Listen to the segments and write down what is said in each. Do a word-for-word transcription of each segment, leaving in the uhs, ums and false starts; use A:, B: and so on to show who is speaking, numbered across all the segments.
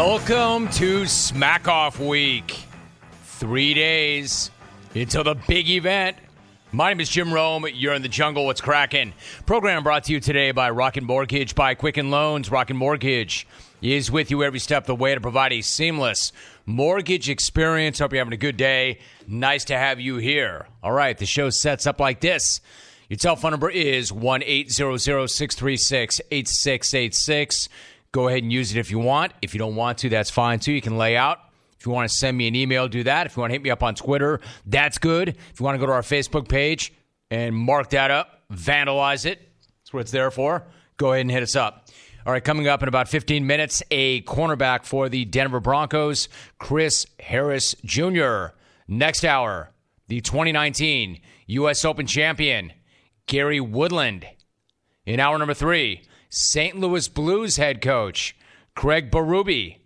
A: Welcome to Smack Off Week. Three days until the big event. My name is Jim Rome. You're in the jungle. What's cracking? Program brought to you today by Rocket Mortgage by Quicken Loans. Rocket Mortgage is with you every step of the way to provide a seamless mortgage experience. Hope you're having a good day. Nice to have you here. All right, the show sets up like this. Your telephone number is one eight hundred, six three six, eight six eight six. Go ahead and use it if you want. If you don't want to, that's fine too. You can lay out. If you want to send me an email, do that. If you want to hit me up on Twitter, that's good. If you want to go to our Facebook page and mark that up, vandalize it, that's what it's there for, go ahead and hit us up. All right, coming up in about fifteen minutes, a cornerback for the Denver Broncos, Chris Harris Junior Next hour, the twenty nineteen U S Open champion, Gary Woodland. In hour number three, Saint Louis Blues head coach, Craig Berube.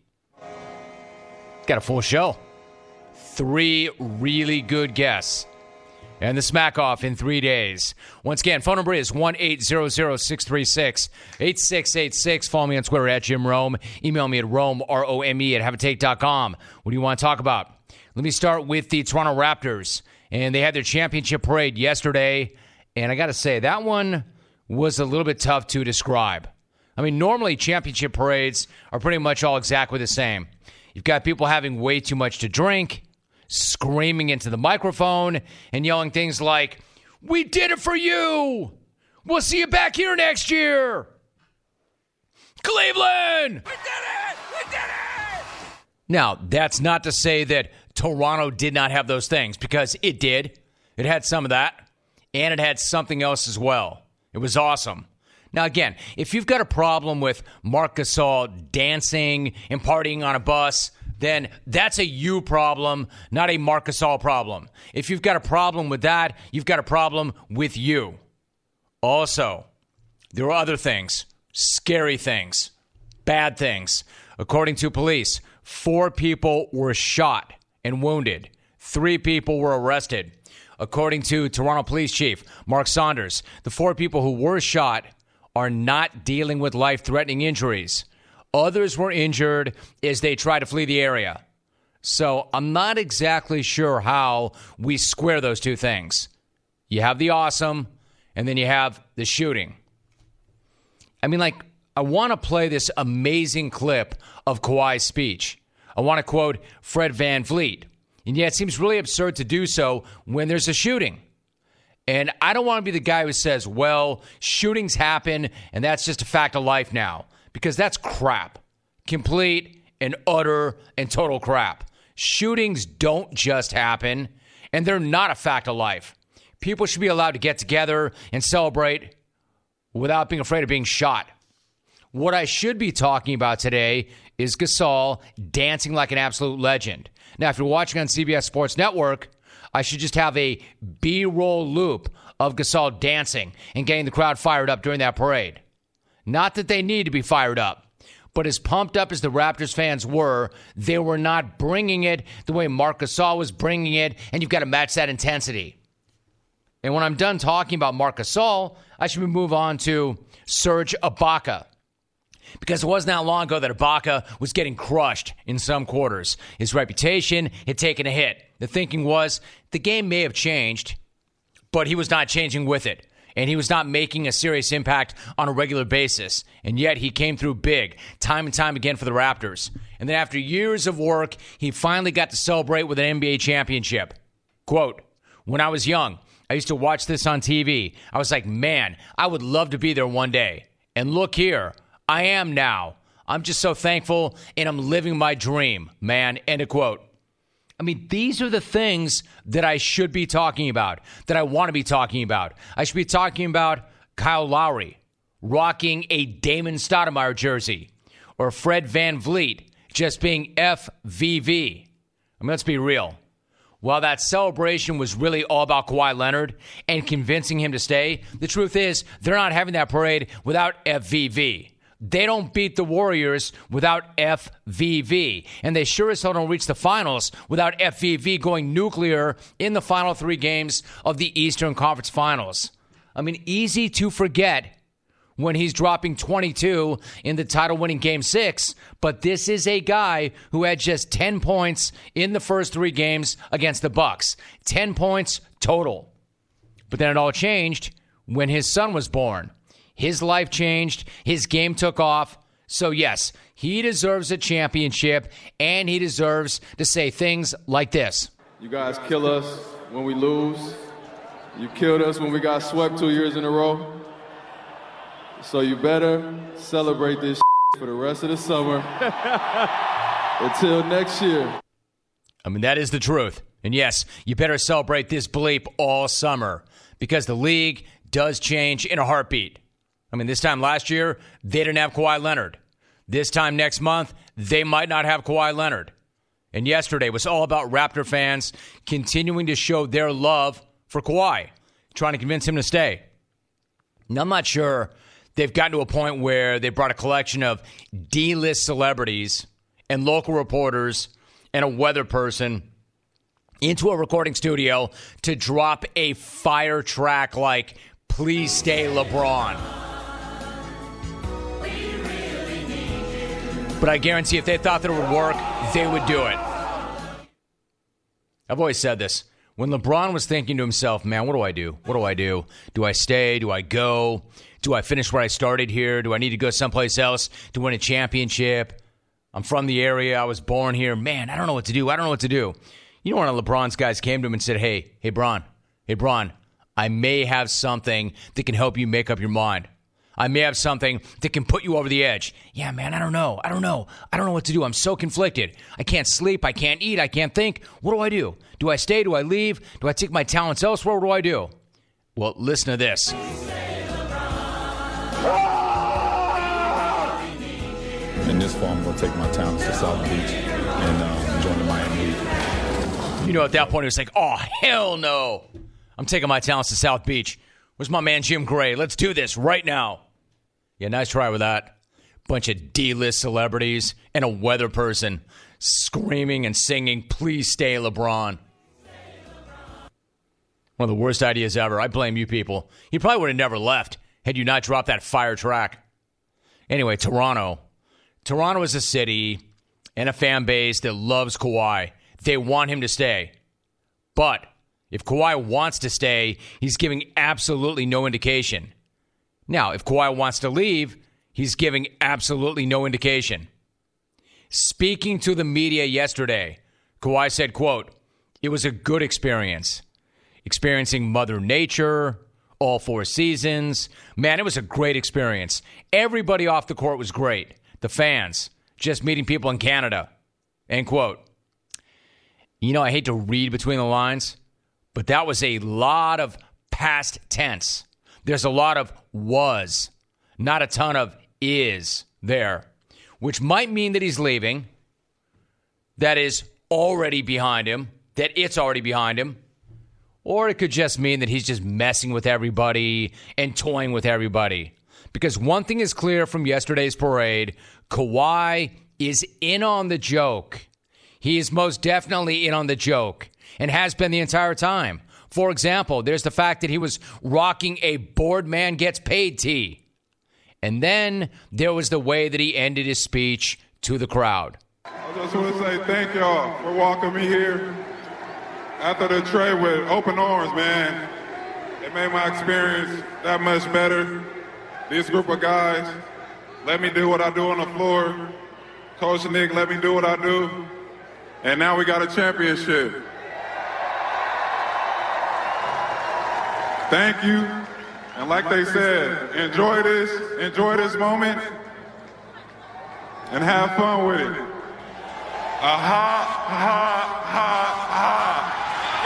A: Got a full show. Three really good guests. And the Smack Off in three days. Once again, phone number is one eight hundred, six three six, eight six eight six. Follow me on Twitter at Jim Rome. Email me at Rome, R O M E, at have a take dot com. What do you want to talk about? Let me start with the Toronto Raptors. And they had their championship parade yesterday. And I got to say, that one was a little bit tough to describe. I mean, normally championship parades are pretty much all exactly the same. You've got people having way too much to drink, screaming into the microphone, and yelling things like, "We did it for you! We'll see you back here next year! Cleveland! We did it! We did it!" Now, that's not to say that Toronto did not have those things, because it did. It had some of that, and it had something else as well. It was awesome. Now, again, if you've got a problem with Marc Gasol dancing and partying on a bus, then that's a you problem, not a Marc Gasol problem. If you've got a problem with that, you've got a problem with you. Also, there are other things, scary things, bad things. According to police, four people were shot and wounded. Three people were arrested. According to Toronto Police Chief Mark Saunders, the four people who were shot are not dealing with life-threatening injuries. Others were injured as they tried to flee the area. So I'm not exactly sure how we square those two things. You have the awesome, and then you have the shooting. I mean, like, I want to play this amazing clip of Kawhi's speech. I want to quote Fred VanVleet. And yet it seems really absurd to do so when there's a shooting. And I don't want to be the guy who says, well, shootings happen, and that's just a fact of life now. Because that's crap. Complete and utter and total crap. Shootings don't just happen, and they're not a fact of life. People should be allowed to get together and celebrate without being afraid of being shot. What I should be talking about today is Gasol dancing like an absolute legend. Now, if you're watching on C B S Sports Network, I should just have a B-roll loop of Gasol dancing and getting the crowd fired up during that parade. Not that they need to be fired up, but as pumped up as the Raptors fans were, they were not bringing it the way Marc Gasol was bringing it, and you've got to match that intensity. And when I'm done talking about Marc Gasol, I should move on to Serge Ibaka. Because it wasn't that long ago that Ibaka was getting crushed in some quarters. His reputation had taken a hit. The thinking was the game may have changed, but he was not changing with it. And he was not making a serious impact on a regular basis. And yet he came through big, time and time again for the Raptors. And then after years of work, he finally got to celebrate with an N B A championship. Quote, "When I was young, I used to watch this on T V. I was like, man, I would love to be there one day. And look here. I am now. I'm just so thankful, and I'm living my dream, man." End of quote. I mean, these are the things that I should be talking about, that I want to be talking about. I should be talking about Kyle Lowry rocking a Damon Stoudemire jersey, or Fred VanVleet just being F V V. I mean, let's be real. While that celebration was really all about Kawhi Leonard and convincing him to stay, the truth is they're not having that parade without F V V. They don't beat the Warriors without F V V. And they sure as hell don't reach the finals without F V V going nuclear in the final three games of the Eastern Conference Finals. I mean, easy to forget when he's dropping twenty-two in the title-winning Game six, but this is a guy who had just ten points in the first three games against the Bucks. ten points total. But then it all changed when his son was born. His life changed. His game took off. So, yes, he deserves a championship, and he deserves to say things like this.
B: You guys kill us when we lose. You killed us when we got swept two years in a row. So you better celebrate this for the rest of the summer until next year.
A: I mean, that is the truth. And yes, you better celebrate this bleep all summer because the league does change in a heartbeat. I mean, this time last year, they didn't have Kawhi Leonard. This time next month, they might not have Kawhi Leonard. And yesterday was all about Raptor fans continuing to show their love for Kawhi, trying to convince him to stay. Now, I'm not sure they've gotten to a point where they brought a collection of D-list celebrities and local reporters and a weather person into a recording studio to drop a fire track like Please Stay LeBron. But I guarantee if they thought that it would work, they would do it. I've always said this. When LeBron was thinking to himself, man, what do I do? What do I do? Do I stay? Do I go? Do I finish where I started here? Do I need to go someplace else to win a championship? I'm from the area. I was born here. Man, I don't know what to do. I don't know what to do. You know, one of LeBron's guys came to him and said, hey, hey, Bron, hey, Bron, I may have something that can help you make up your mind. I may have something that can put you over the edge. Yeah, man, I don't know. I don't know. I don't know what to do. I'm so conflicted. I can't sleep. I can't eat. I can't think. What do I do? Do I stay? Do I leave? Do I take my talents elsewhere? What do I do? Well, listen to this.
C: In this fall, I'm going to take my talents to South Beach and uh, join the Miami Heat.
A: You know, at that point, it was like, oh, hell no. I'm taking my talents to South Beach. Where's my man Jim Gray? Let's do this right now. Yeah, nice try with that. Bunch of D-list celebrities and a weather person screaming and singing, Please Stay LeBron. One of the worst ideas ever. I blame you people. He probably would have never left had you not dropped that fire track. Anyway, Toronto. Toronto is a city and a fan base that loves Kawhi. They want him to stay. But if Kawhi wants to stay, he's giving absolutely no indication. Now, if Kawhi wants to leave, he's giving absolutely no indication. Speaking to the media yesterday, Kawhi said, quote, it was a good experience. Experiencing Mother Nature, all four seasons. Man, it was a great experience. Everybody off the court was great. The fans, just meeting people in Canada. End quote. You know, I hate to read between the lines, but that was a lot of past tense. There's a lot of was, not a ton of is there, which might mean that he's leaving, that is already behind him, that it's already behind him, or it could just mean that he's just messing with everybody and toying with everybody. Because one thing is clear from yesterday's parade, Kawhi is in on the joke. He is most definitely in on the joke and has been the entire time. For example, there's the fact that he was rocking a bored man gets paid tee. And then there was the way that he ended his speech to the crowd.
D: I just want to say thank y'all for welcoming me here. After the trade with open arms, man, it made my experience that much better. This group of guys let me do what I do on the floor. Coach Nick let me do what I do. And now we got a championship. Thank you. And like they said, enjoy this, enjoy this moment, and have fun with it. Aha, ha, ha, ha.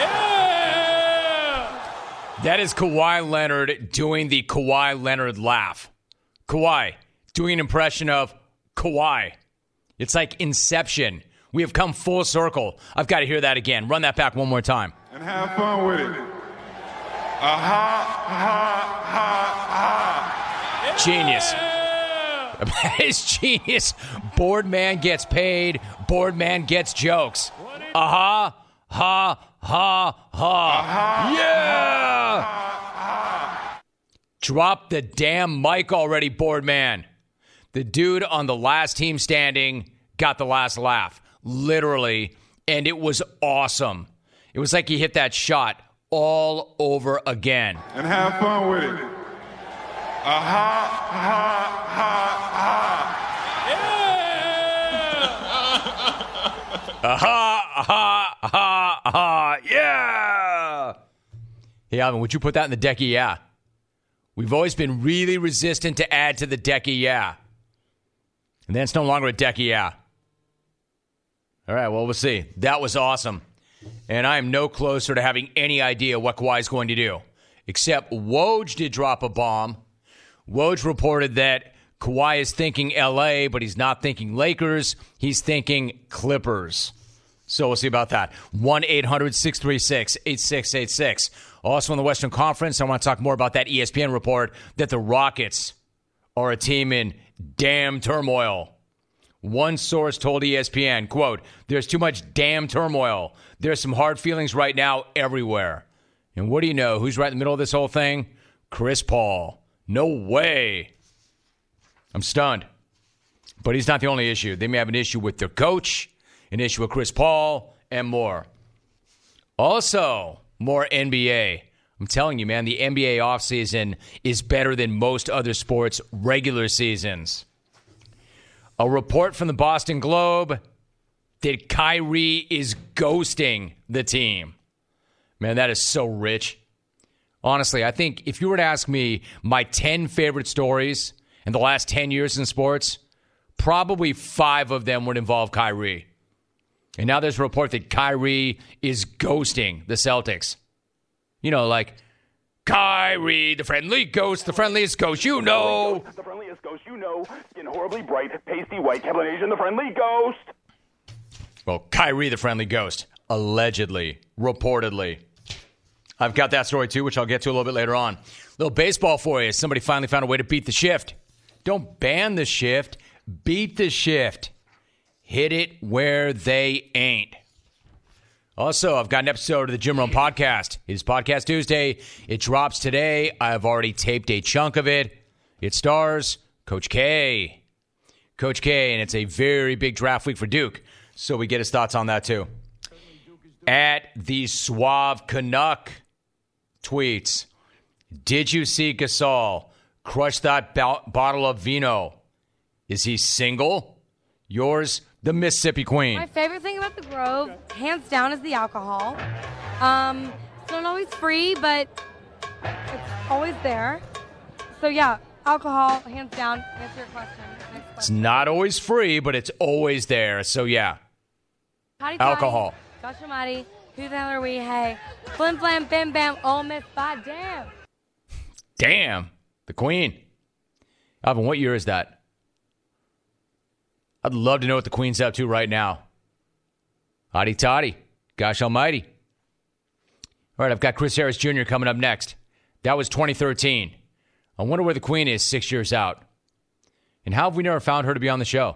A: Yeah! That is Kawhi Leonard doing the Kawhi Leonard laugh. Kawhi doing an impression of Kawhi. It's like Inception. We have come full circle. I've got to hear that again. Run that back one more time.
D: And have fun with it. Aha, ha, ha, ha.
A: Genius. That is genius. Bored man gets paid. Bored man gets jokes. Aha, ha, ha, ha.
D: Aha,
A: yeah.
D: ha, ha.
A: Drop the damn mic already, board man. The dude on the last team standing got the last laugh, literally, and it was awesome. It was like he hit that shot all over again.
D: And have fun with it. Aha, ha, ha, ha.
A: Yeah! Aha, aha, aha, aha, yeah! Hey, Alvin, would you put that in the decky yeah? We've always been really resistant to add to the decky yeah. And then it's no longer a decky yeah. All right, well, we'll see. That was awesome. And I am no closer to having any idea what Kawhi's going to do. Except Woj did drop a bomb. Woj reported that Kawhi is thinking L A, but he's not thinking Lakers. He's thinking Clippers. So we'll see about that. one eight hundred six three six eight six eight six. Also in the Western Conference, I want to talk more about that E S P N report that the Rockets are a team in damn turmoil. One source told E S P N, quote, "There's too much damn turmoil. There's some hard feelings right now everywhere." And what do you know? Who's right in the middle of this whole thing? Chris Paul. No way. I'm stunned. But he's not the only issue. They may have an issue with their coach, an issue with Chris Paul, and more. Also, more N B A. I'm telling you, man, the N B A offseason is better than most other sports' regular seasons. A report from the Boston Globe that Kyrie is ghosting the team. Man, that is so rich. Honestly, I think if you were to ask me my ten favorite stories in the last ten years in sports, probably five of them would involve Kyrie. And now there's a report that Kyrie is ghosting the Celtics. You know, like, Kyrie, the friendly ghost, the friendliest ghost you know.
E: The friendliest ghost you know. Skin horribly bright, pasty white, Kevin Asian, the friendly ghost.
A: Well, Kyrie, the friendly ghost. Allegedly. Reportedly. I've got that story, too, which I'll get to a little bit later on. Little baseball for you. Somebody finally found a way to beat the shift. Don't ban the shift. Beat the shift. Hit it where they ain't. Also, I've got an episode of the Jim Rome podcast. It is Podcast Tuesday. It drops today. I've already taped a chunk of it. It stars Coach K. Coach K, and it's a very big draft week for Duke. So we get his thoughts on that, too. At the Suave Canuck tweets, "Did you see Gasol crush that bo- bottle of vino? Is he single? Yours, the Mississippi Queen."
F: My favorite thing about the Grove, hands down, is the alcohol. Um, it's not always free, but it's always there. So, yeah, alcohol, hands down. Answer your question. Next question.
A: It's not always free, but it's always there. So, yeah,
F: Hotty
A: alcohol.
F: Gosh almighty, who the hell are we? Hey, flim flam, bim bam, Ole Miss, by damn.
A: Damn, the Queen. Alvin, what year is that? I'd love to know what the Queen's up to right now. Hotty toddy. Gosh almighty. All right, I've got Chris Harris Junior coming up next. That was twenty thirteen. I wonder where the Queen is six years out. And how have we never found her to be on the show?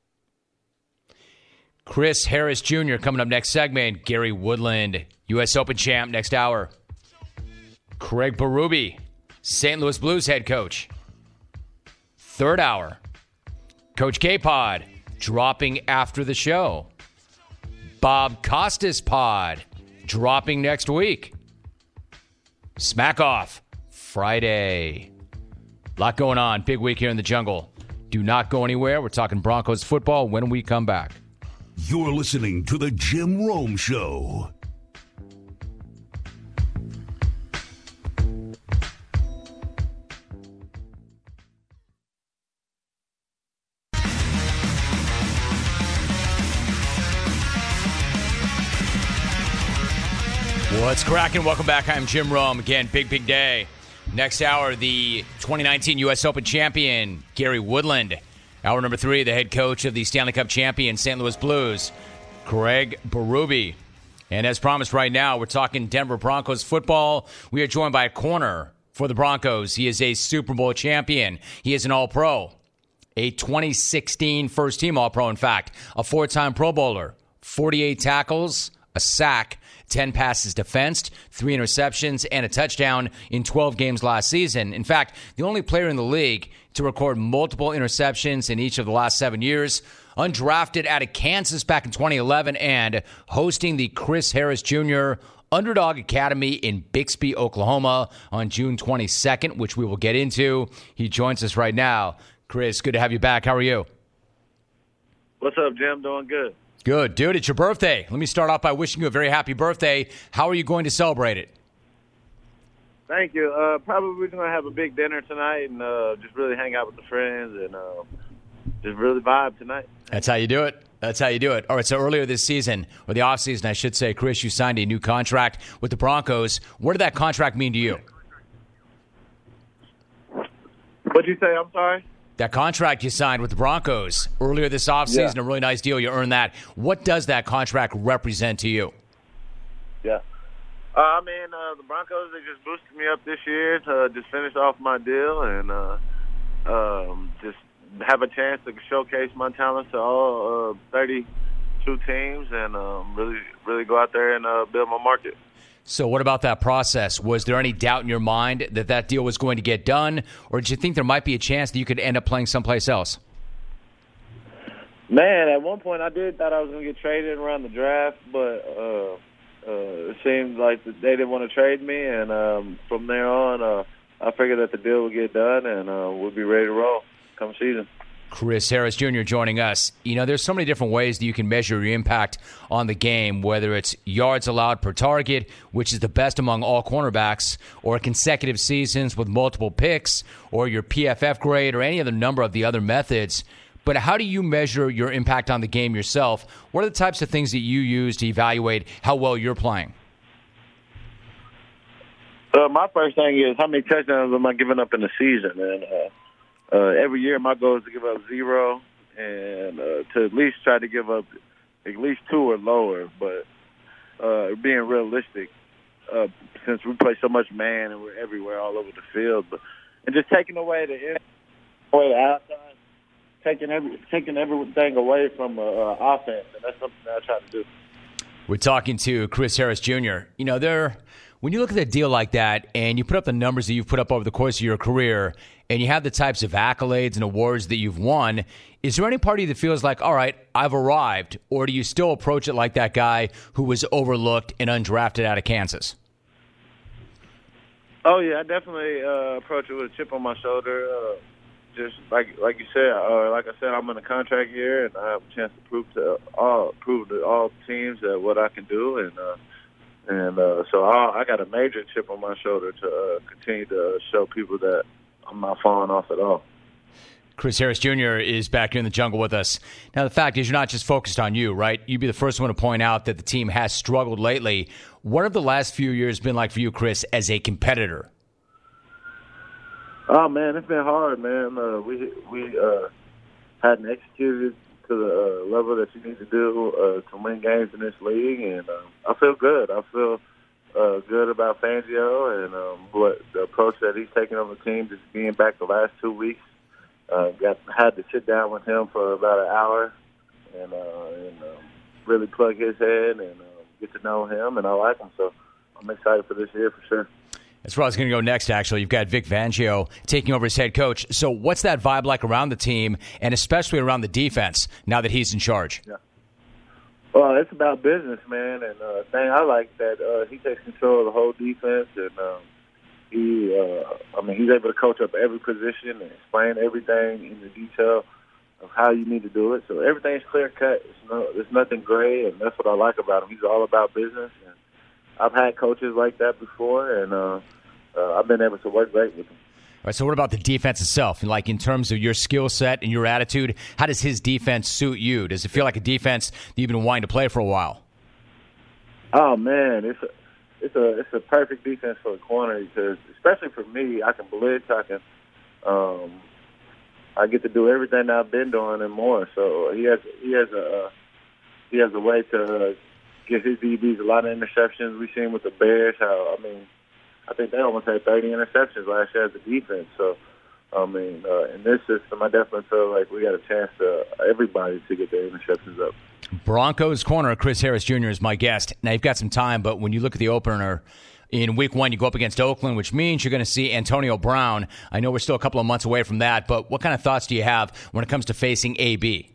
A: Chris Harris Junior coming up next segment. Gary Woodland, U S Open champ, next hour. Craig Berube, Saint Louis Blues head coach. Third hour. Coach K-Pod, dropping after the show. Bob Costas Pod, dropping next week. Smack Off, Friday. A lot going on. Big week here in the jungle. Do not go anywhere. We're talking Broncos football when we come back.
G: You're listening to The Jim Rome Show.
A: What's cracking? Welcome back. I'm Jim Rome. Again, big, big day. Next hour, the twenty nineteen U S Open champion, Gary Woodland. Hour number three, the head coach of the Stanley Cup champion, Saint Louis Blues, Craig Berube. And as promised right now, we're talking Denver Broncos football. We are joined by a corner for the Broncos. He is a Super Bowl champion. He is an All-Pro, a twenty sixteen first-team All-Pro, in fact, a four-time Pro Bowler, forty-eight tackles, a sack, ten passes defensed, three interceptions, and a touchdown in twelve games last season. In fact, the only player in the league to record multiple interceptions in each of the last seven years. Undrafted out of Kansas back in twenty eleven and hosting the Chris Harris Junior Underdog Academy in Bixby, Oklahoma on June twenty-second, which we will get into. He joins us right now. Chris, good to have you back. How are you?
H: What's up, Jim? Doing good. Good.
A: Dude, it's your birthday. Let me start off by wishing you a very happy birthday. How are you going to celebrate it?
H: Thank you. Uh, probably we're going to have a big dinner tonight and uh, just really hang out with the friends and uh, just really vibe tonight.
A: That's how you do it. That's how you do it. All right, so earlier this season, or the offseason, I should say, Chris, you signed a new contract with the Broncos. What did that contract mean to you?
H: What'd you say? I'm sorry?
A: That contract you signed with the Broncos earlier this offseason,
H: yeah.
A: a really nice deal. You earned that. What does that contract represent to you?
H: Yeah. Uh, I mean, uh, the Broncos, they just boosted me up this year to just finish off my deal and uh, um, just have a chance to showcase my talents to all uh, thirty-two teams and um, really, really go out there and uh, build my market.
A: So what about that process? Was there any doubt in your mind that that deal was going to get done, or did you think there might be a chance that you could end up playing someplace else?
H: Man, at one point I did thought I was going to get traded around the draft, but uh, uh, it seemed like they didn't want to trade me, and um, from there on uh, I figured that the deal would get done and uh, we'll be ready to roll come season.
A: Chris Harris Junior joining us. You know, there's so many different ways that you can measure your impact on the game, whether it's yards allowed per target, which is the best among all cornerbacks, or consecutive seasons with multiple picks, or your P F F grade, or any other number of the other methods. But how do you measure your impact on the game yourself? What are the types of things that you use to evaluate how well you're playing?
H: Uh, my first thing is how many touchdowns am I giving up in the season? And uh, Uh, every year my goal is to give up zero and uh, to at least try to give up at least two or lower. But uh, being realistic, uh, since we play so much man and we're everywhere all over the field, but and just taking away the in, away the outside, taking every taking everything away from uh, uh, offense, and that's something that I try to do.
A: We're talking to Chris Harris Junior You know, there. When you look at a deal like that and you put up the numbers that you've put up over the course of your career and you have the types of accolades and awards that you've won, is there any party that feels like, all right, I've arrived, or do you still approach it like that guy who was overlooked and undrafted out of Kansas?
H: Oh, yeah, I definitely uh, approach it with a chip on my shoulder. Uh, just like like you said, uh, like I said, I'm in a contract year and I have a chance to prove to all, prove to all teams that what I can do, and uh, And uh, so I, I got a major chip on my shoulder to uh, continue to show people that I'm not falling off at all.
A: Chris Harris Junior is back here in the jungle with us. Now, the fact is you're not just focused on you, right? You'd be the first one to point out that the team has struggled lately. What have the last few years been like for you, Chris, as a competitor?
H: Oh, man, it's been hard, man. Uh, we we uh, hadn't executed to the uh, level that you need to do uh, to win games in this league, and uh, I feel good. I feel uh, good about Fangio and um, what the approach that he's taking on the team. Just being back the last two weeks, uh, got had to sit down with him for about an hour and uh, and uh, really plug his head and uh, get to know him, and I like him. So I'm excited for this year for sure.
A: That's where I was going to go next, actually. You've got Vic Fangio taking over as head coach. So what's that vibe like around the team, and especially around the defense, now that he's in charge?
H: Yeah. Well, it's about business, man. And the uh, thing I like that uh, he takes control of the whole defense. And um, he, uh, I mean, he's able to coach up every position and explain everything in the detail of how you need to do it. So everything's clear-cut. It's no, there's nothing gray, and that's what I like about him. He's all about business. And I've had coaches like that before, and uh, uh, I've been able to work great with him.
A: All right, so what about the defense itself? Like in terms of your skill set and your attitude, how does his defense suit you? Does it feel like a defense that you've been wanting to play for a while?
H: Oh man, it's a it's a it's a perfect defense for a corner because, especially for me, I can blitz, I can, um, I get to do everything that I've been doing and more. So he has he has a uh, he has a way to uh, give his D Bs a lot of interceptions. We've seen with the Bears how I mean. I think they almost had thirty interceptions last year as a defense. So, I mean, uh, in this system, I definitely feel like we got a chance to everybody to get their interceptions up.
A: Broncos corner Chris Harris Junior is my guest. Now, you've got some time, but when you look at the opener in week one, you go up against Oakland, which means you're going to see Antonio Brown. I know we're still a couple of months away from that, but what kind of thoughts do you have when it comes to facing A B?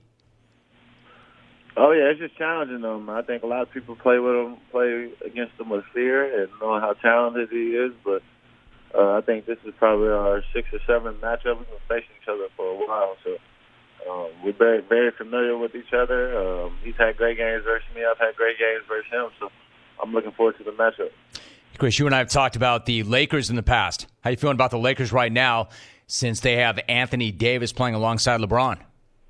H: Oh, yeah, it's just challenging them. I think a lot of people play with him, play against him with fear and knowing how talented he is, but uh, I think this is probably our sixth or seventh matchup. We've been facing each other for a while, so um, we're very, very familiar with each other. Um, he's had great games versus me. I've had great games versus him, so I'm looking forward to the matchup.
A: Chris, you and I have talked about the Lakers in the past. How are you feeling about the Lakers right now since they have Anthony Davis playing alongside LeBron?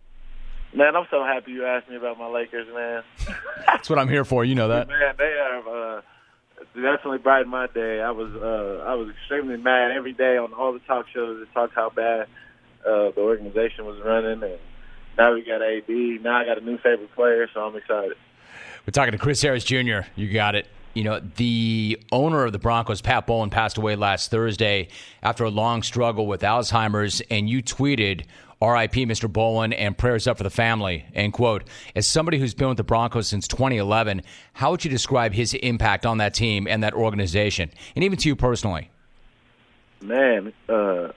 H: Man, I'm so happy you asked me about my Lakers, man.
A: That's what I'm here for. You know that.
H: Man, they have uh, definitely brightened my day. I was uh, I was extremely mad every day on all the talk shows that talked how bad uh, the organization was running, and now we got A B. Now I got a new favorite player, so I'm excited.
A: We're talking to Chris Harris Junior You got it. You know, the owner of the Broncos, Pat Bowlen, passed away last Thursday after a long struggle with Alzheimer's, and you tweeted, R I P Mister Bowlen, and prayers up for the family, end quote. As somebody who's been with the Broncos since twenty eleven, how would you describe his impact on that team and that organization, and even to you personally?
H: Man, uh,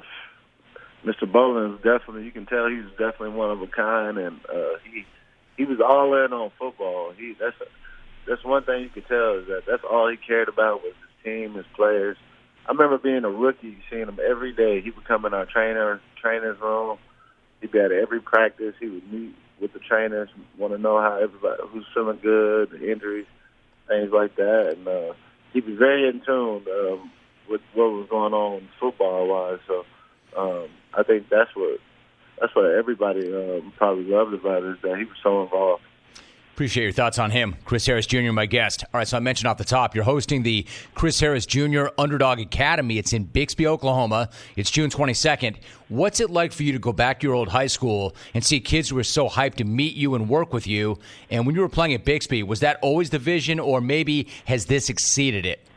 H: Mister Bowlen is definitely, you can tell he's definitely one of a kind, and uh, he he was all in on football. He that's a, that's one thing you could tell is that that's all he cared about was his team, his players. I remember being a rookie, seeing him every day. He would come in our trainer trainer's room. He'd be at every practice. He would meet with the trainers, want to know how everybody who's feeling good, the injuries, things like that. And uh, he'd be very in tune um, with what was going on football wise. So um, I think that's what that's what everybody um, probably loved about it, is that he was so involved.
A: Appreciate your thoughts on him. Chris Harris Junior, my guest. All right, so I mentioned off the top, you're hosting the Chris Harris Junior Underdog Academy. It's in Bixby, Oklahoma. It's June twenty-second. What's it like for you to go back to your old high school and see kids who are so hyped to meet you and work with you? And when you were playing at Bixby, was that always the vision, or maybe has this exceeded it?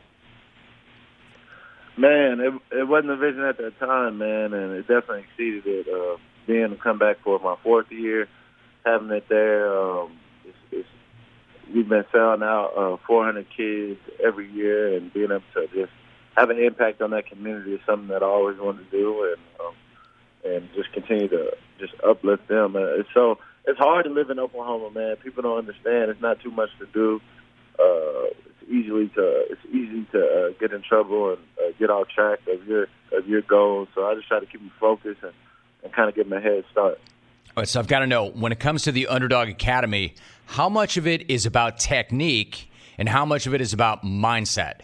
H: Man, it, it wasn't the vision at that time, man, and it definitely exceeded it. Uh, being to come back for my fourth year, having it there, um, it's, it's, we've been selling out uh, four hundred kids every year, and being able to just have an impact on that community is something that I always wanted to do, and um, and just continue to just uplift them. Uh, it's so it's hard to live in Oklahoma, man. People don't understand. It's not too much to do. Uh, it's easily to it's easy to uh, get in trouble and uh, get off track of your of your goals. So I just try to keep me focused and, and kind of get my head started.
A: All right, so I've got to know, when it comes to the Underdog Academy, how much of it is about technique and how much of it is about mindset?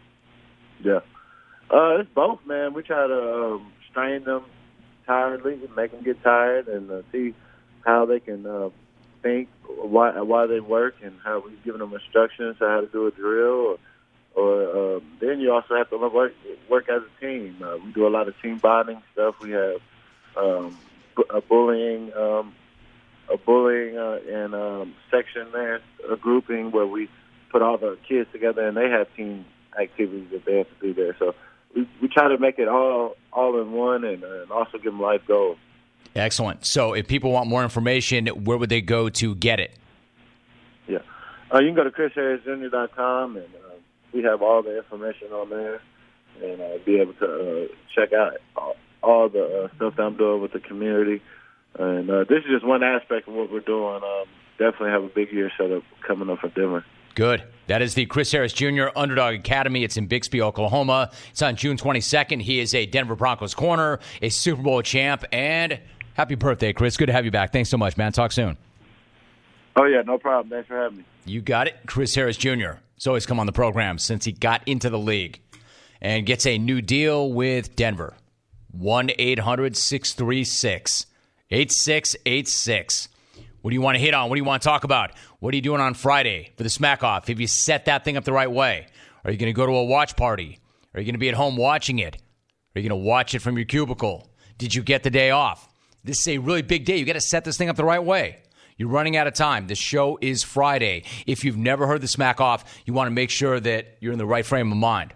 H: Yeah, uh, it's both, man. We try to um, strain them tiredly, make them get tired, and uh, see how they can uh, think, why why they work, and how we've given them instructions on how to do a drill. Or, or um, then you also have to work work as a team. Uh, we do a lot of team bonding stuff. We have um, a bullying, um, a bullying uh, and um, section there, a grouping where we put all the kids together, and they have team activities that they have to do there. So we we try to make it all all in one, and, uh, and also give them life goals.
A: Excellent. So if people want more information, where would they go to get it?
H: Yeah. Uh, you can go to chris harris junior dot com, and uh, we have all the information on there, and uh, be able to uh, check out all, all the uh, stuff that I'm doing with the community. And uh, this is just one aspect of what we're doing. Um, definitely have a big year set up coming up for Denver.
A: Good. That is the Chris Harris Junior Underdog Academy. It's in Bixby, Oklahoma. It's on June twenty-second. He is a Denver Broncos corner, a Super Bowl champ, and happy birthday, Chris. Good to have you back. Thanks so much, man. Talk soon.
H: Oh, yeah, no problem. Thanks for having me.
A: You got it. Chris Harris Junior He's always come on the program since he got into the league and gets a new deal with Denver. one eight hundred six three six eight six eight six. What do you want to hit on? What do you want to talk about? What are you doing on Friday for the Smack Off? Have you set that thing up the right way? Are you going to go to a watch party? Are you going to be at home watching it? Are you going to watch it from your cubicle? Did you get the day off? This is a really big day. You got to set this thing up the right way. You're running out of time. The show is Friday. If you've never heard the Smack Off, you want to make sure that you're in the right frame of mind.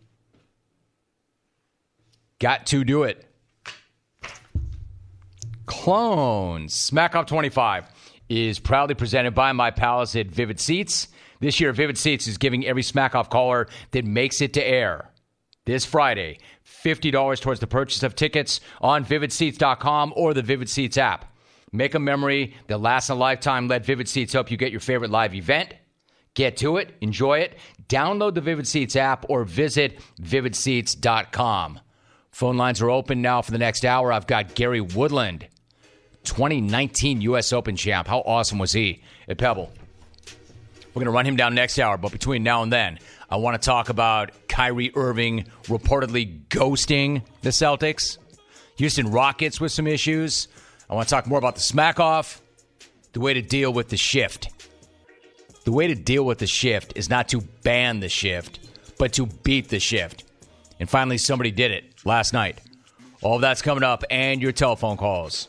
A: Got to do it. Clones. Smack Off twenty-five is proudly presented by my pals at Vivid Seats. This year, Vivid Seats is giving every Smack Off caller that makes it to air this Friday fifty dollars towards the purchase of tickets on vivid seats dot com or the Vivid Seats app. Make a memory that lasts a lifetime. Let Vivid Seats help you get your favorite live event. Get to it. Enjoy it. Download the Vivid Seats app or visit vivid seats dot com. Phone lines are open now for the next hour. I've got Gary Woodland, twenty nineteen U S Open champ. How awesome was he at Pebble? We're going to run him down next hour, but between now and then, I want to talk about Kyrie Irving reportedly ghosting the Celtics. Houston Rockets with some issues. I want to talk more about the Smack Off, the way to deal with the shift. The way to deal with the shift is not to ban the shift, but to beat the shift. And finally, somebody did it last night. All of that's coming up, and your telephone calls.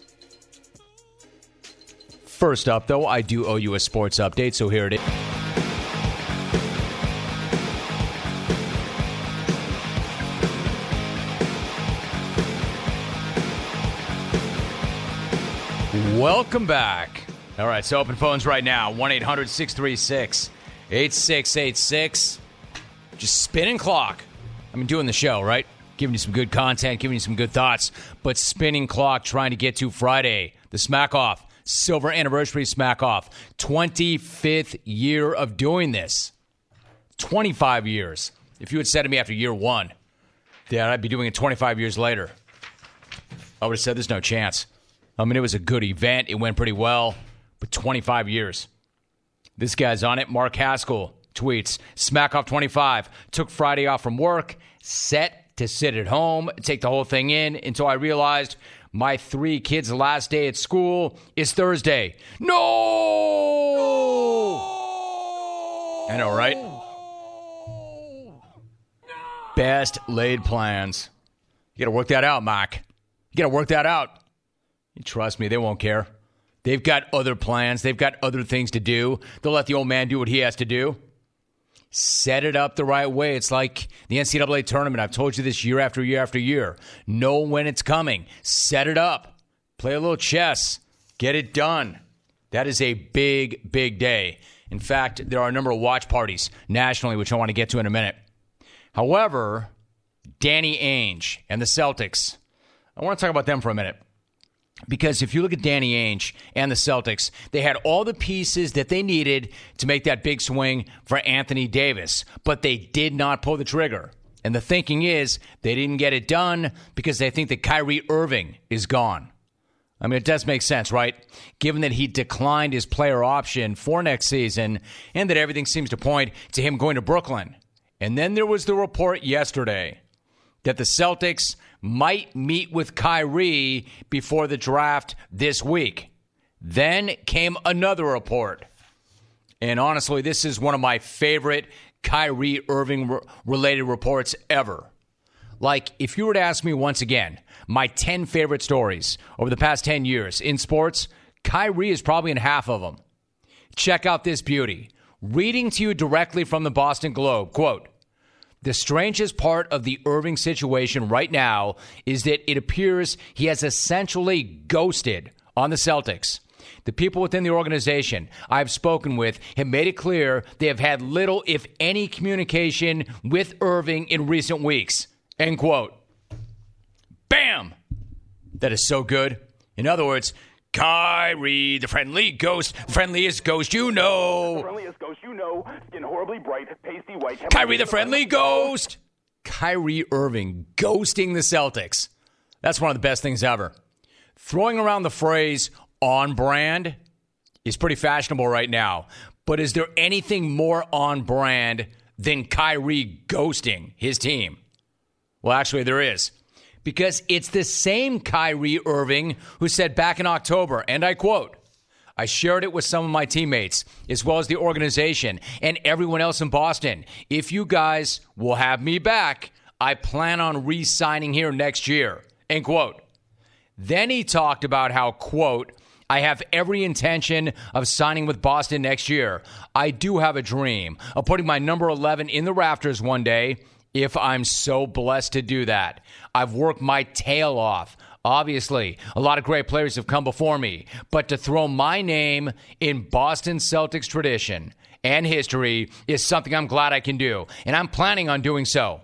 A: First up, though, I do owe you a sports update, so here it is. Welcome back. All right, so open phones right now, one eight hundred six three six eight six eight six. Just spinning clock. I've been doing the show, right? Giving you some good content, giving you some good thoughts, but spinning clock trying to get to Friday, the Smack Off, silver anniversary Smack Off, twenty-fifth year of doing this. twenty-five years. If you had said to me after year one that I'd be doing it twenty-five years later, I would have said there's no chance. I mean, it was a good event. It went pretty well, but twenty-five years. This guy's on it. Mark Haskell tweets, Smack Off twenty-five, took Friday off from work, set to sit at home, take the whole thing in until I realized my three kids' last day at school is Thursday. No! no! I know, right? No! Best laid plans. You got to work that out, Mark. You got to work that out. You trust me, they won't care. They've got other plans. They've got other things to do. They'll let the old man do what he has to do. Set it up the right way. It's like the N C double A tournament. I've told you this year after year after year. Know when it's coming. Set it up. Play a little chess. Get it done. That is a big, big day. In fact, there are a number of watch parties nationally, which I want to get to in a minute. However, Danny Ainge and the Celtics, I want to talk about them for a minute. Because if you look at Danny Ainge and the Celtics, they had all the pieces that they needed to make that big swing for Anthony Davis, but they did not pull the trigger. And the thinking is they didn't get it done because they think that Kyrie Irving is gone. I mean, it does make sense, right? Given that he declined his player option for next season and that everything seems to point to him going to Brooklyn. And then there was the report yesterday that the Celtics might meet with Kyrie before the draft this week. Then came another report. And honestly, this is one of my favorite Kyrie Irving-related reports ever. Like, if you were to ask me once again, my ten favorite stories over the past ten years in sports, Kyrie is probably in half of them. Check out this beauty. Reading to you directly from the Boston Globe, quote, the strangest part of the Irving situation right now is that it appears he has essentially ghosted on the Celtics. The people within the organization I've spoken with have made it clear they have had little, if any, communication with Irving in recent weeks. End quote. Bam! That is so good. In other words, Kyrie, the friendly ghost, friendliest ghost you know.
E: The friendliest ghost you know, skin horribly bright, pasty white.
A: Kyrie, the friendly ghost. Kyrie Irving ghosting the Celtics. That's one of the best things ever. Throwing around the phrase on brand is pretty fashionable right now. But is there anything more on brand than Kyrie ghosting his team? Well, actually, there is. Because it's the same Kyrie Irving who said back in October, and I quote, I shared it with some of my teammates, as well as the organization and everyone else in Boston. If you guys will have me back, I plan on re-signing here next year, end quote. Then he talked about how, quote, I have every intention of signing with Boston next year. I do have a dream of putting my number eleven in the rafters one day, if I'm so blessed to do that. I've worked my tail off. Obviously, a lot of great players have come before me, but to throw my name in Boston Celtics tradition and history is something I'm glad I can do, and I'm planning on doing so.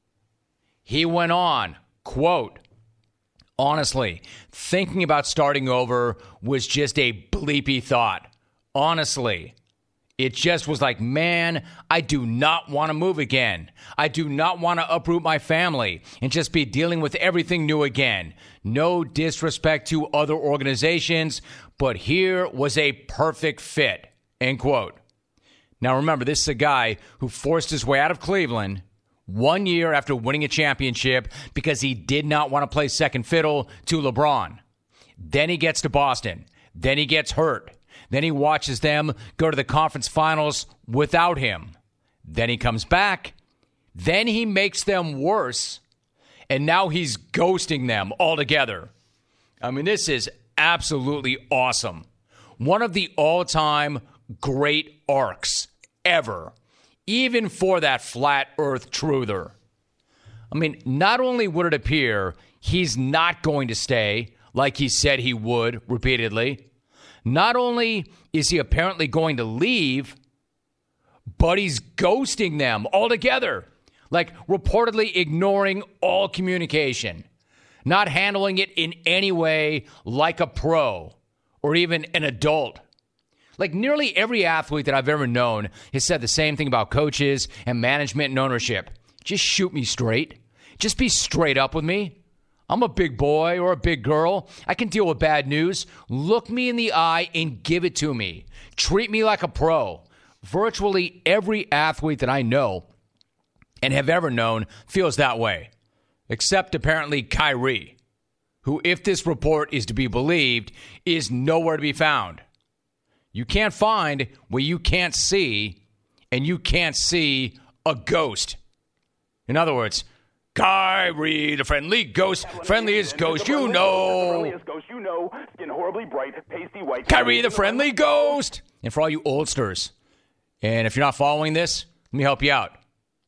A: He went on, quote, honestly, thinking about starting over was just a bleepy thought. Honestly. It just was like, man, I do not want to move again. I do not want to uproot my family and just be dealing with everything new again. No disrespect to other organizations, but here was a perfect fit, end quote. Now remember, this is a guy who forced his way out of Cleveland one year after winning a championship because he did not want to play second fiddle to LeBron. Then he gets to Boston. Then he gets hurt. Then he watches them go to the conference finals without him. Then he comes back. Then he makes them worse. And now he's ghosting them altogether. I mean, this is absolutely awesome. One of the all-time great arcs ever, even for that flat earth truther. I mean, not only would it appear he's not going to stay like he said he would repeatedly, not only is he apparently going to leave, but he's ghosting them altogether. Like reportedly ignoring all communication, not handling it in any way like a pro or even an adult. Like nearly every athlete that I've ever known has said the same thing about coaches and management and ownership. Just shoot me straight. Just be straight up with me. I'm a big boy or a big girl. I can deal with bad news. Look me in the eye and give it to me. Treat me like a pro. Virtually every athlete that I know and have ever known feels that way, except apparently Kyrie, who, if this report is to be believed, is nowhere to be found. You can't find what you can't see, and you can't see a ghost. In other words, Kyrie, the friendly ghost, friendliest ghost you know.
E: Friendliest ghost you know, skin horribly bright, pasty white.
A: Kyrie, the friendly ghost. And for all you oldsters, and if you're not following this, let me help you out.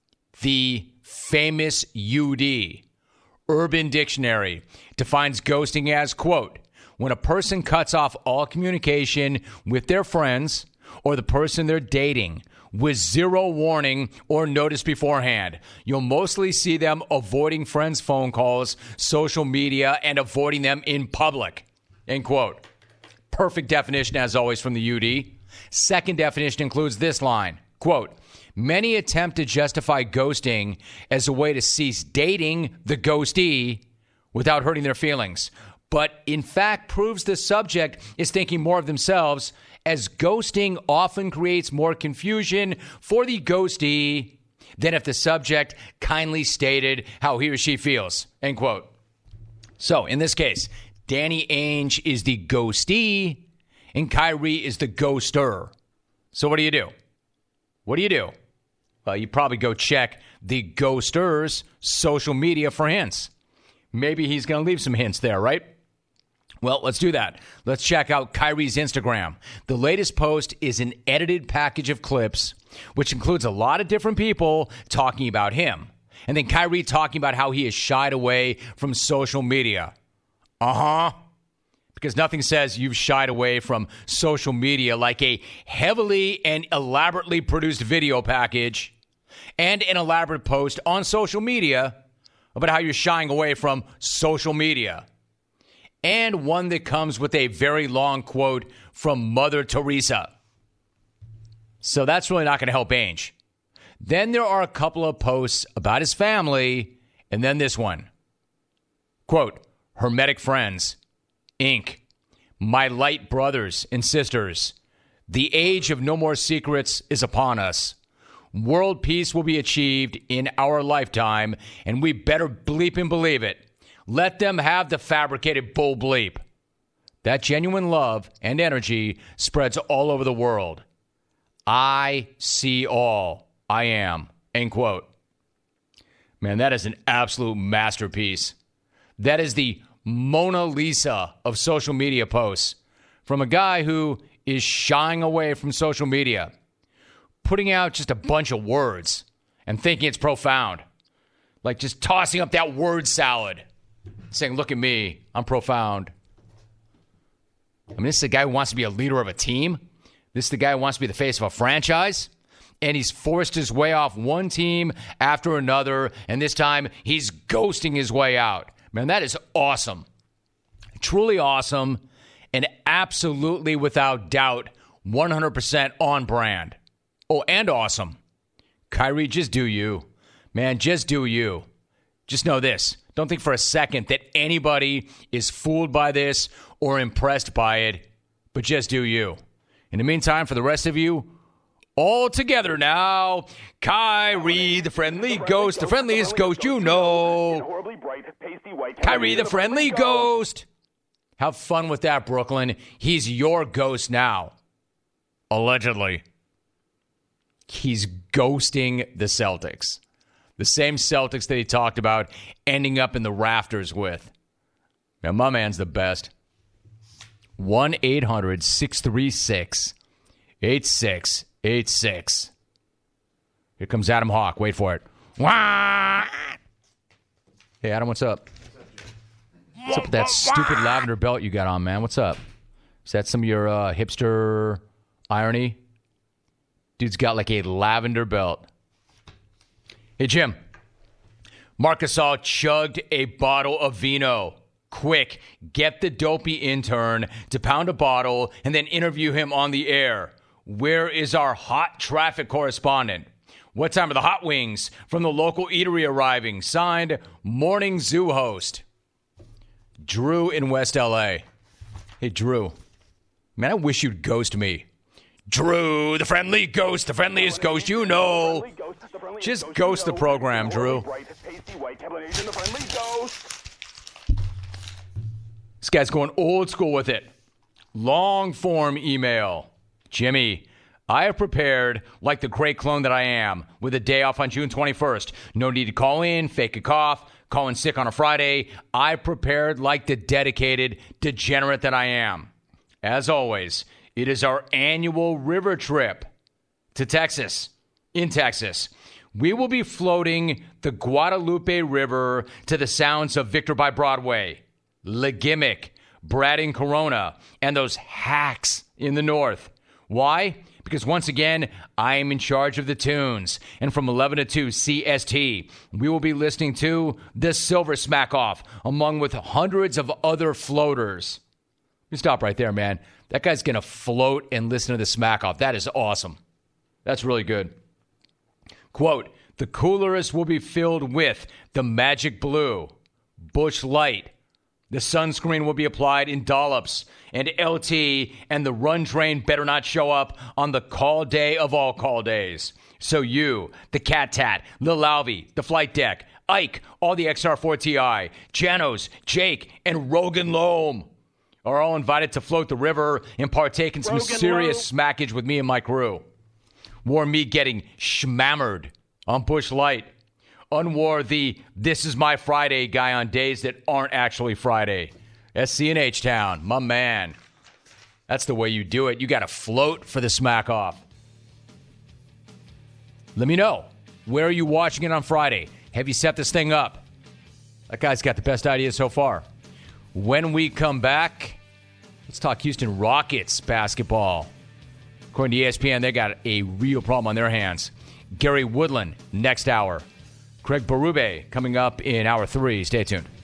A: The famous U D, Urban Dictionary, defines ghosting as, quote, when a person cuts off all communication with their friends or the person they're dating with zero warning or notice beforehand. You'll mostly see them avoiding friends' phone calls, social media, and avoiding them in public, end quote. Perfect definition, as always, from the U D. Second definition includes this line, quote, many attempt to justify ghosting as a way to cease dating the ghostee without hurting their feelings, but in fact proves the subject is thinking more of themselves, as ghosting often creates more confusion for the ghostee than if the subject kindly stated how he or she feels, end quote. So in this case, Danny Ainge is the ghostee and Kyrie is the ghoster. So what do you do? What do you do? Well, you probably go check the ghoster's social media for hints. Maybe he's going to leave some hints there, right? Well, let's do that. Let's check out Kyrie's Instagram. The latest post is an edited package of clips, which includes a lot of different people talking about him. And then Kyrie talking about how he has shied away from social media. Uh-huh. Because nothing says you've shied away from social media like a heavily and elaborately produced video package and an elaborate post on social media about how you're shying away from social media. And one that comes with a very long quote from Mother Teresa. So that's really not going to help Ainge. Then there are a couple of posts about his family, and then this one. Quote, Hermetic Friends, Incorporated. My light brothers and sisters, the age of no more secrets is upon us. World peace will be achieved in our lifetime, and we better bleep and believe it. Let them have the fabricated bull bleep. That genuine love and energy spreads all over the world. I see all. I am. End quote. Man, that is an absolute masterpiece. That is the Mona Lisa of social media posts from a guy who is shying away from social media, putting out just a bunch of words and thinking it's profound, like just tossing up that word salad. saying, look at me, I'm profound. I mean, this is the guy who wants to be a leader of a team. This is the guy who wants to be the face of a franchise. And he's forced his way off one team after another. And this time, he's ghosting his way out. Man, that is awesome. Truly awesome. And absolutely, without doubt, one hundred percent on brand. Oh, and awesome. Kyrie, just do you. Man, just do you. Just know this. Don't think for a second that anybody is fooled by this or impressed by it, but just do you. In the meantime, for the rest of you, all together now, Kyrie, the friendly ghost, the friendliest ghost you know. Kyrie, the friendly ghost. Have fun with that, Brooklyn. He's your ghost now. Allegedly. He's ghosting the Celtics. The same Celtics that he talked about ending up in the rafters with. Now, my man's the best. one eight hundred six three six eight six eight six. Here comes Adam Hawk. Wait for it. Wah! Hey, Adam, what's up? What's up with that stupid lavender belt you got on, man? What's up? Is that some of your uh, hipster irony? Dude's got like a lavender belt. Hey, Jim. Marc Gasol chugged a bottle of vino. Quick, get the dopey intern to pound a bottle and then interview him on the air. Where is our hot traffic correspondent? What time are the hot wings from the local eatery arriving? Signed, Morning Zoo host. Drew in West L A. Hey, Drew. Man, I wish you'd ghost me. Drew, the friendly ghost, the friendliest ghost you know. Just ghost the program, Drew. This guy's going old school with it. Long form email. Jimmy, I have prepared like the great clone that I am with a day off on June twenty-first. No need to call in, fake a cough, call in sick on a Friday. I prepared like the dedicated degenerate that I am. As always, it is our annual river trip to Texas, in Texas. We will be floating the Guadalupe River to the sounds of Victor by Broadway, Le Gimmick, Brad in Corona, and those hacks in the north. Why? Because once again, I am in charge of the tunes. And from eleven to two C S T, we will be listening to the Silver Smack Off, along with hundreds of other floaters. You stop right there, man. That guy's going to float and listen to the Smack Off. That is awesome. That's really good. Quote, the coolers will be filled with the Magic Blue, Busch Light. The sunscreen will be applied in dollops, and L T and the run train better not show up on the call day of all call days. So you, the Cat Tat, Lil Alvy, the Flight Deck, Ike, all the X R four T I, Janos, Jake, and Rogan Loam are all invited to float the river and partake in some Rogan serious Loam. Smackage with me and my crew. War me getting schmammered on Busch Light. Unwar the This Is My Friday guy on days that aren't actually Friday. S C and H-Town, my man. That's the way you do it. You got to float for the Smack Off. Let me know. Where are you watching it on Friday? Have you set this thing up? That guy's got the best idea so far. When we come back, let's talk Houston Rockets basketball. According to E S P N, they got a real problem on their hands. Gary Woodland, next hour. Craig Berube coming up in hour three. Stay tuned.